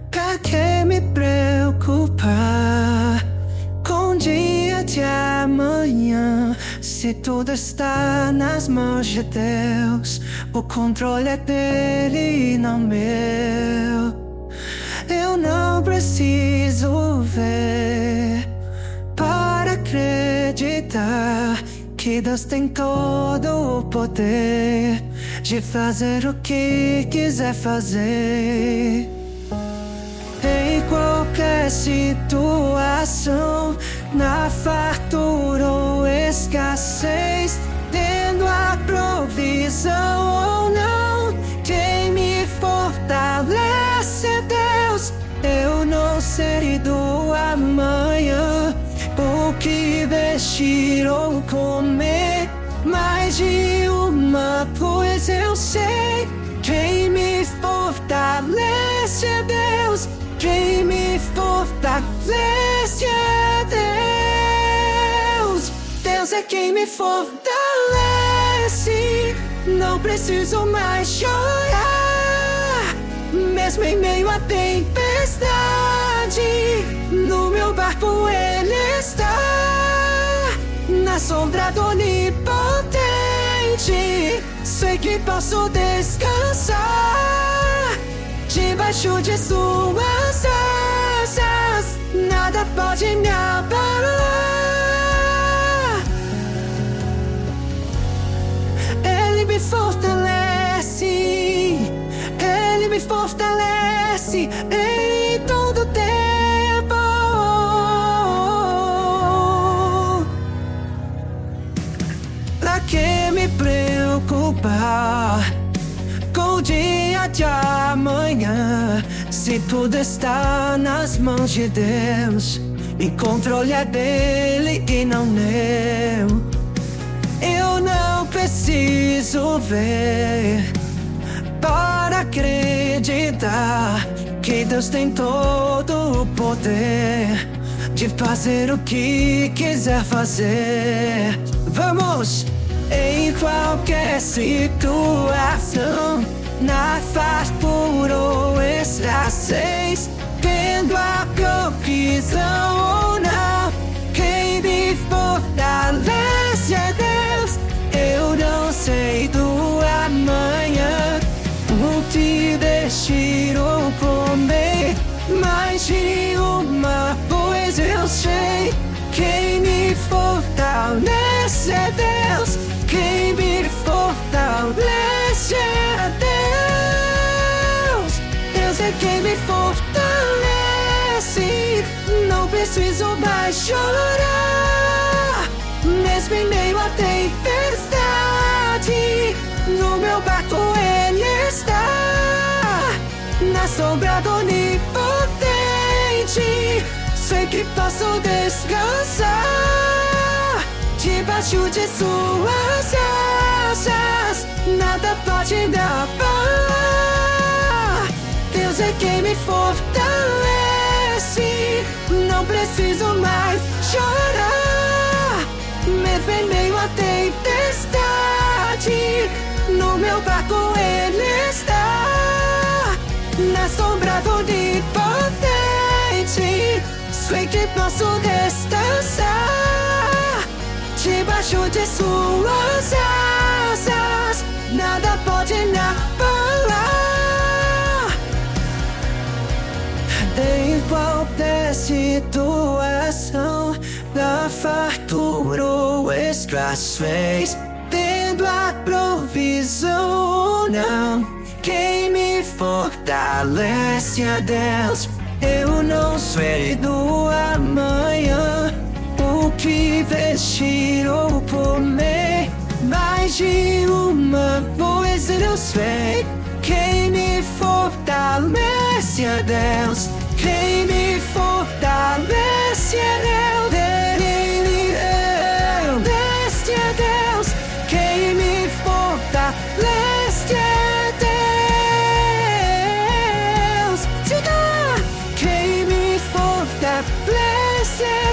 Pra que me preocupar com o dia de amanhã, se tudo está nas mãos de Deus? O controle é dele e não meu. Eu não preciso ver para acreditar que Deus tem todo o poder de fazer o que quiser fazer. Em qualquer situação, na fartura ou escassez, tendo a provisão ou não, quem me fortalece é Deus. Eu não sei do amanhã, o que vestir ou comer, mais de uma coisa eu sei: quem me fortalece é Deus. Quem me fortalece é Deus. Deus é quem me fortalece. Não preciso mais chorar, mesmo em meio à tempestade. No meu barco Ele está, na sombra do Onipotente. Sei que posso descansar debaixo de suas asas. Nada pode me abalar. Ele me fortalece, Ele me fortalece em todo tempo. Pra que me preocupar com o dia de amanhã, se tudo está nas mãos de Deus? E controle é dele e não meu. Eu não preciso ver para acreditar que Deus tem todo o poder de fazer o que quiser fazer. Vamos! Em qualquer situação, na fartura ou escassez, tendo a provisão ou não, quem me fortalece é Deus. Eu não sei do amanhã, o que vestir ou comer, mais de uma coisa eu sei: quem me fortalece é Deus. Quem me fortalece é Deus. Deus é quem me fortalece. Não preciso mais chorar, mesmo em meio à tempestade. No meu barco Ele está, na sombra do Onipotente. Sei que posso descansar debaixo de suas asas. Nada pode me abalar. Deus é quem me fortalece. Não preciso mais chorar, mesmo em meio à tempestade. No meu barco Ele está, na sombra do Onipotente. Sei que posso descansar debaixo de suas asas. Nada pode me abalar. Em qualquer situação, na fartura ou escassez, tendo a provisão ou não, quem me fortalece é Deus. Eu não sei do amanhã, o que vestir ou comer, mais de uma coisa eu sei: quem me fortalece é Deus. Quem me fortalece é Deus. Fortalece é Deus. Quem me fortalece é Deus. Diga! Quem me fortalece é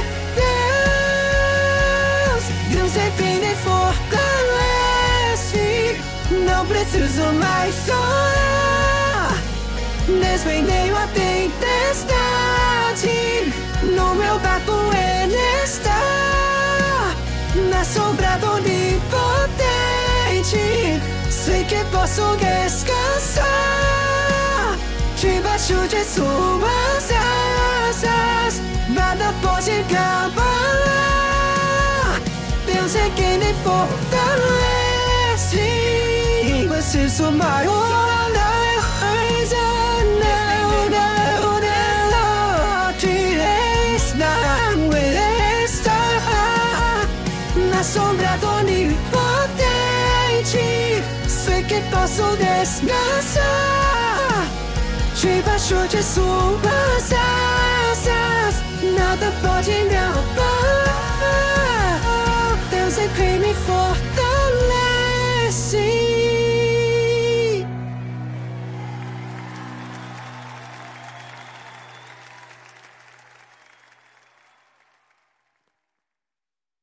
Deus. Deus é quem me fortalece. Não preciso mais chorar, mesmo em meio a tempestade. tempestade, no meu barco ele está, na sombra do onipotente. Sei que posso descansar debaixo de suas asas, nada pode me abalar. Deus é quem me fortalece, preciso maior. Na sombra do onipotente, sei que posso descansar debaixo de suas asas.